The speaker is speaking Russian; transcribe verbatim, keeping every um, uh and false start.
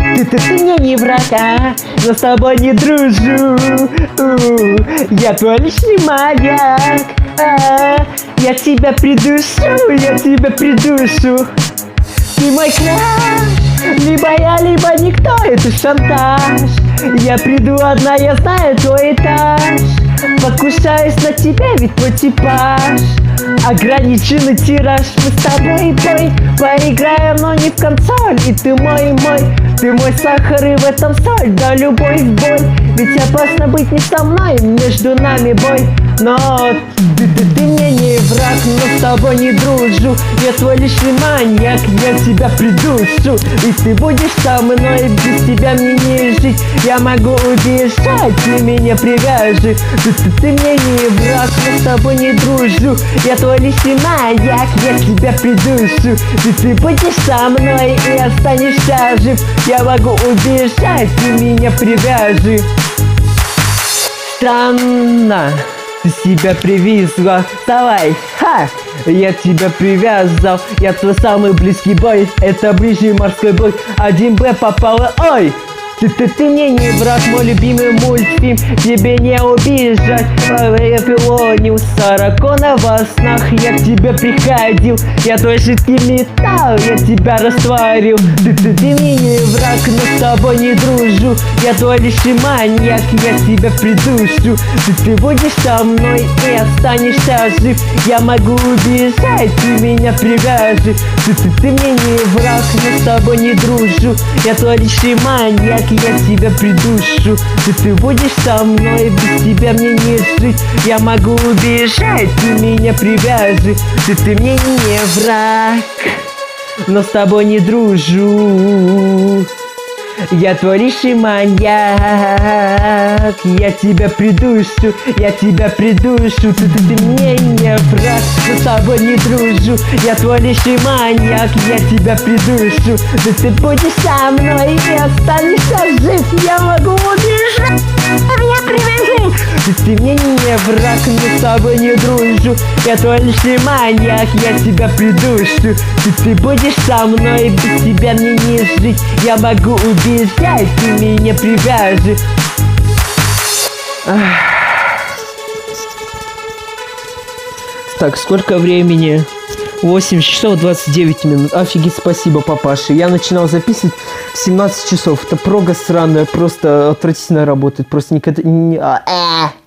Ты, ты, ты мне не врага, но с тобой не дружу. У, я твой личный маньяк. А, я тебя придушу, я тебя придушу. Ты мой краш, либо я, либо никто, это шантаж. Я приду одна, я знаю твой этаж. Покушаюсь на тебя, ведь твой типаж. Ограниченный тираж, мы с тобой бой. Поиграем, но не в консоль. И ты мой, мой, ты мой сахар, и в этом соль. Да любовь боль, ведь опасно быть не со мной. Между нами бой, но ты, ты, ты мне не враг, но с тобой не дружу. Я твой личный маньяк, я тебя придушу. И ты будешь со мной, без тебя мне не жить. Я могу убежать, ты меня привяжи. Ты, ты, ты мне не враг, но с тобой не дружу. Я твой личный маньяк, я тебя придушу. Ты, ты будешь со мной и останешься жив. Я могу убежать, ты меня привяжи. Странно, ты себя привезла. Давай, ха! Я тебя привязал. Я твой самый близкий бой. Это ближний морской бой. один бэ попало, ой! Ты, ты, ты мне не враг, мой любимый мультфильм. Тебе не убежать. Я пилонил сорокона во снах. Я к тебе приходил. Я твой жидкий металл, я тебя растворил. Ты, ты, ты мне не враг, но с тобой не дружу. Я твой личный маньяк, я тебя придушу. Ты, ты будешь со мной и останешься жив. Я могу убежать, ты меня привяжи. Ты, ты, ты мне не враг, но с тобой не дружу. Я твой личный маньяк, я тебя придушу. Ты, ты будешь со мной, без тебя мне не жить. Я могу убежать, ты меня привяжи. Ты, ты мне не враг, но с тобой не дружу. Я твой личный маньяк, я тебя придушу, я тебя придушу. Ты, ты, ты мне не враг, но с тобой не дружу. Я твой личный маньяк, я тебя придушу. Ты, ты будешь со мной и останешься жив. Я могу убежать, меня привяжи. Ты, ты мне не враг, но с тобой не дружу. Я твой личный маньяк, я тебя придушу. Ты, ты будешь со мной, без тебя мне не жить. Я могу убежать, ты меня привяжи. Ах. Так, сколько времени? восемь часов двадцать девять минут. Офигеть, спасибо, папаша. Я начинал записывать в семнадцать часов. Это прога сраная, просто отвратительно работает. Просто никогда... Не... А -а -а.